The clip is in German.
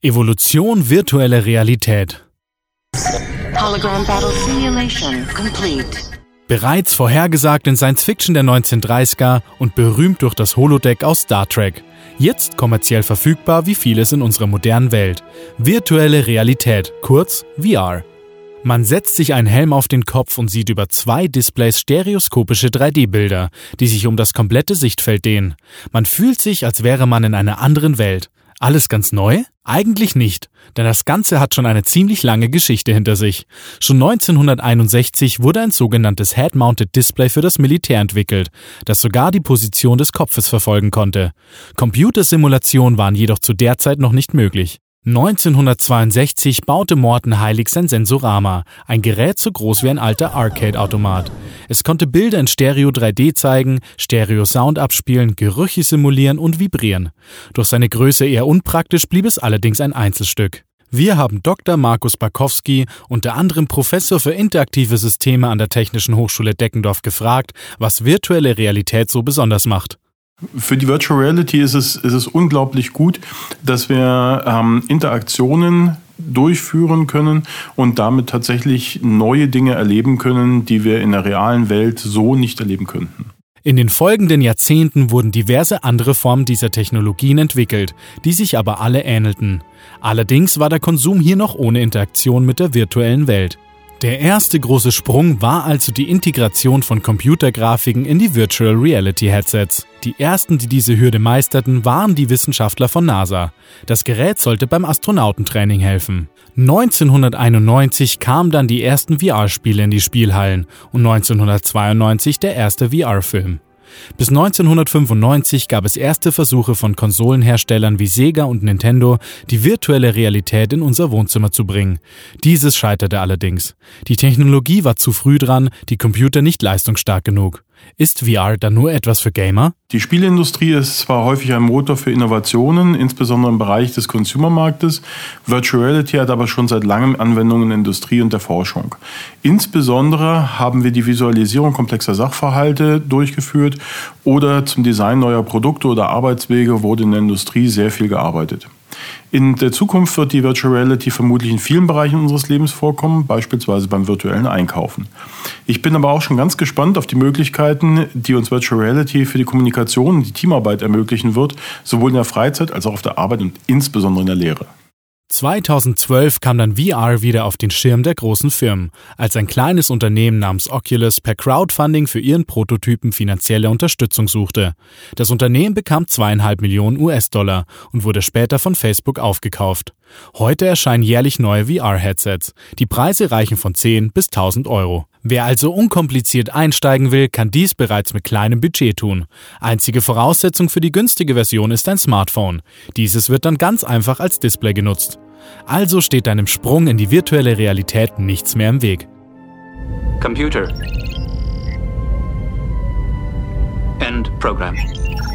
Evolution virtuelle Realität. Hologram Battle Simulation complete. Bereits vorhergesagt in Science Fiction der 1930er und berühmt durch das Holodeck aus Star Trek. Jetzt kommerziell verfügbar wie vieles in unserer modernen Welt. Virtuelle Realität, kurz VR. Man setzt sich einen Helm auf den Kopf und sieht über 2 Displays stereoskopische 3D-Bilder, die sich um das komplette Sichtfeld dehnen. Man fühlt sich, als wäre man in einer anderen Welt. Alles ganz neu? Eigentlich nicht, denn das Ganze hat schon eine ziemlich lange Geschichte hinter sich. Schon 1961 wurde ein sogenanntes Head-Mounted Display für das Militär entwickelt, das sogar die Position des Kopfes verfolgen konnte. Computersimulationen waren jedoch zu der Zeit noch nicht möglich. 1962 baute Morton Heilig sein Sensorama, ein Gerät so groß wie ein alter Arcade-Automat. Es konnte Bilder in Stereo 3D zeigen, Stereo-Sound abspielen, Gerüche simulieren und vibrieren. Durch seine Größe eher unpraktisch blieb es allerdings ein Einzelstück. Wir haben Dr. Markus Barkowski, unter anderem Professor für interaktive Systeme an der Technischen Hochschule Deckendorf, gefragt, was virtuelle Realität so besonders macht. Für die Virtual Reality ist es unglaublich gut, dass wir Interaktionen durchführen können und damit tatsächlich neue Dinge erleben können, die wir in der realen Welt so nicht erleben könnten. In den folgenden Jahrzehnten wurden diverse andere Formen dieser Technologien entwickelt, die sich aber alle ähnelten. Allerdings war der Konsum hier noch ohne Interaktion mit der virtuellen Welt. Der erste große Sprung war also die Integration von Computergrafiken in die Virtual Reality Headsets. Die ersten, die diese Hürde meisterten, waren die Wissenschaftler von NASA. Das Gerät sollte beim Astronautentraining helfen. 1991 kamen dann die ersten VR-Spiele in die Spielhallen und 1992 der erste VR-Film. Bis 1995 gab es erste Versuche von Konsolenherstellern wie Sega und Nintendo, die virtuelle Realität in unser Wohnzimmer zu bringen. Dieses scheiterte allerdings. Die Technologie war zu früh dran, die Computer nicht leistungsstark genug. Ist VR dann nur etwas für Gamer? Die Spieleindustrie ist zwar häufig ein Motor für Innovationen, insbesondere im Bereich des Consumermarktes. Virtual Reality hat aber schon seit langem Anwendungen in der Industrie und der Forschung. Insbesondere haben wir die Visualisierung komplexer Sachverhalte durchgeführt oder zum Design neuer Produkte oder Arbeitswege wurde in der Industrie sehr viel gearbeitet. In der Zukunft wird die Virtual Reality vermutlich in vielen Bereichen unseres Lebens vorkommen, beispielsweise beim virtuellen Einkaufen. Ich bin aber auch schon ganz gespannt auf die Möglichkeiten, die uns Virtual Reality für die Kommunikation und die Teamarbeit ermöglichen wird, sowohl in der Freizeit als auch auf der Arbeit und insbesondere in der Lehre. 2012 kam dann VR wieder auf den Schirm der großen Firmen, als ein kleines Unternehmen namens Oculus per Crowdfunding für ihren Prototypen finanzielle Unterstützung suchte. Das Unternehmen bekam 2,5 Millionen US-Dollar und wurde später von Facebook aufgekauft. Heute erscheinen jährlich neue VR-Headsets. Die Preise reichen von 10 bis 1.000 Euro. Wer also unkompliziert einsteigen will, kann dies bereits mit kleinem Budget tun. Einzige Voraussetzung für die günstige Version ist ein Smartphone. Dieses wird dann ganz einfach als Display genutzt. Also steht deinem Sprung in die virtuelle Realität nichts mehr im Weg. Computer. End program.